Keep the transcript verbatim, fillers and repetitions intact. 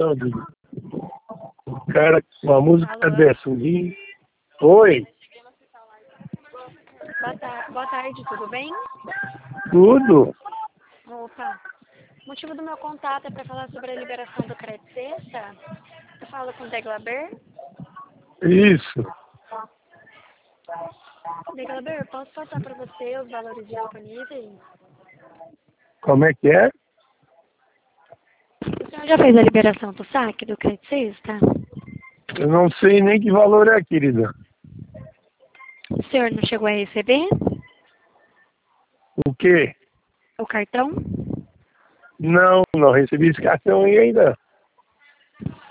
não, Didi. O cara com uma música Alô? dessa, um Oi, Boa, ta- Boa tarde, tudo bem? tudo? Opa. O motivo do meu contato é para falar sobre a liberação do crédito sexta. Eu falo com o Deglaber. Isso. Deglaber, posso passar para você os valores disponíveis? Como é que é? O senhor já fez a liberação do saque do crédito sexta? Eu não sei nem que valor é, querida. O senhor não chegou a receber O quê? o cartão? Não, não recebi esse cartão aí ainda.